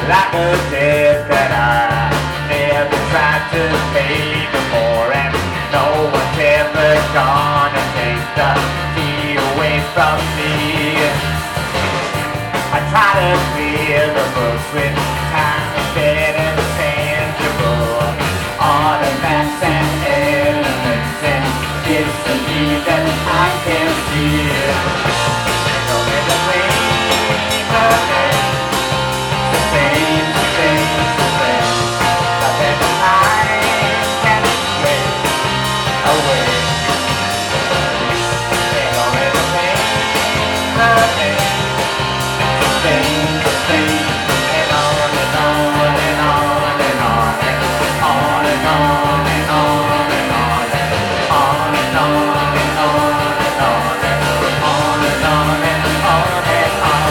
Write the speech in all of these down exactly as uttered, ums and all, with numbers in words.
like a debt that I never tried to pay before, and no one's ever gonna take the key away from me. I try to clear the books with time instead of tangible artifacts and elements and disbelief that I can see. Don't let the flame burn. The same, the same, the same. But then the time can slip away. Don't let the flame burn. The same, the same, and on and on and on and on and on and on and on and on and on and on and on and on and on and on and on and on.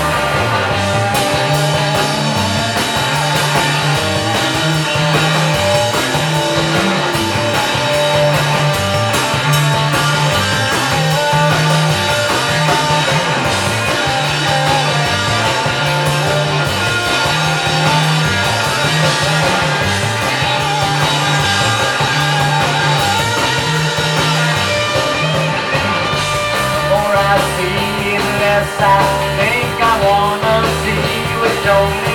More I see, the less I think I wanna see, which only